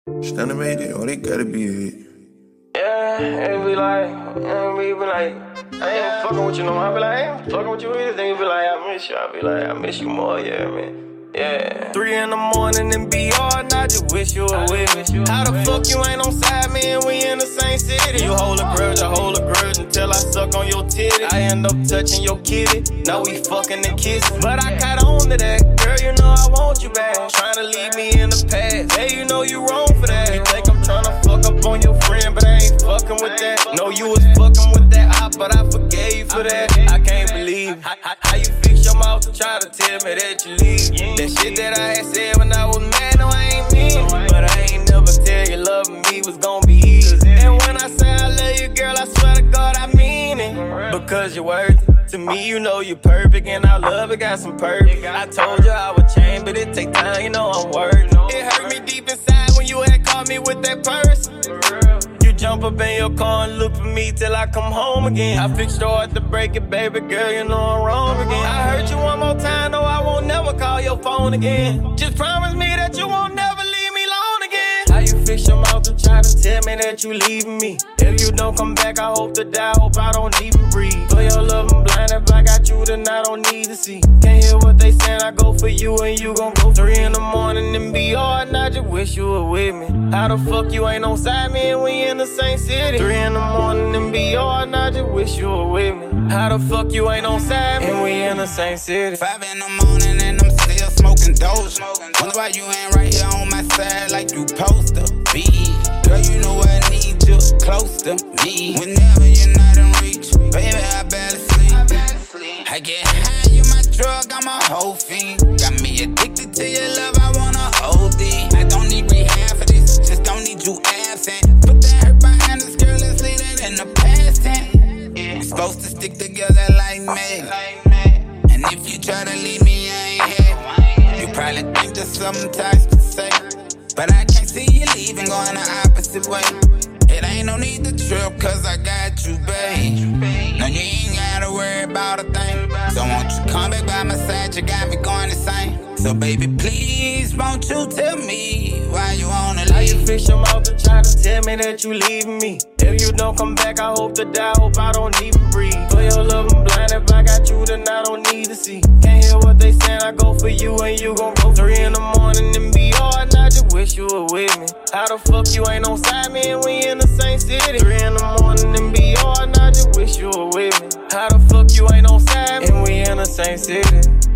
Stunner made it, oh, they gotta be it. Yeah, and be like, I ain't fucking with you no more. I be like, I ain't fucking with you either. Then you be like, I miss you. I be like, I miss you more, yeah, man. Yeah. 3 in the morning and be hard, I just wish you were with me. How the fuck you ain't on side, man? We in the same city. You hold a grudge, I hold a grudge until I suck on your titty. I end up touching your kitty. Now we fucking and kissing. But I caught on to that. Girl, you know I want you back. Trying to leave me in the past. Hey, you know you wrong for that. You think I'm trying to fuck up on your friend, but I ain't fucking with that. No, you was fucking with that op, but I forgave you for that. I can't believe how you fix your mouth to try to tell me that you leave. That shit that I had said when I was mad, no, I ain't mean it. But I ain't never tell you loving me was gonna be easy. And when I say I love you, girl, I swear to God I mean it. Because you're worth it. To me, you know you're perfect, and our love, it got some purpose. I told you I would change, but it take time, you know I'm worth it. It hurt me deep inside when you had caught me with that person. You jump up in your car and look for me till I come home again. I fixed your heart to break it, baby girl, you know I'm wrong again. I hurt you one more time, no, I won't never call your phone again. Just promise me that you won't never leave me alone again. How you fix your mouth to try to tell me that you leaving me? If you don't come back, I hope to die, hope I don't even breathe. For your love, I'm blind, if I got you, then I don't need to see. Can't hear what they saying, I go for you and you gon' go 3 in the morning and be hard, and I just wish you were with me. How the fuck you ain't on side me and we in the same city? 3 in the morning and be hard, and I just wish you were with me. How the fuck you ain't on side me and we in the same city? 5 in the morning and I'm still smoking doja. Wonder why you ain't right here on my side like you supposed to be. Girl, you know I need you close to me. Whenever you're not in reach, baby, I barely sleep. I get high, you my drug, I'm a whole fiend. Got me addicted to your love, I wanna OD. I don't need rehab for this, just don't need you absent. Put that hurt behind us, girl, let's leave it in the past tense. We're supposed to stick together like Meg. And if you try to leave me, I ain't here. You probably think there's something toxic to say, but I can't see you leaving, going the opposite way. It ain't no need to trip, cause I got you, babe. No, you ain't gotta worry about a thing. So won't you come back by my side, you got me going insane. So baby, please, won't you tell me why you wanna leave? How you fix your mouth to try to tell me that you leaving me? If you don't come back, I hope to die, hope I don't even breathe. For your love, I'm blind, if I got you, then I don't need to see. Can't hear what they saying, I go for you and you gon' go 3 in the morning and be hard, and I just wish you were with me. How the fuck you ain't on side me and we in the same city? 3 in the morning and be hard, and I just wish you were with me. How the fuck you ain't on side me and we in the same city?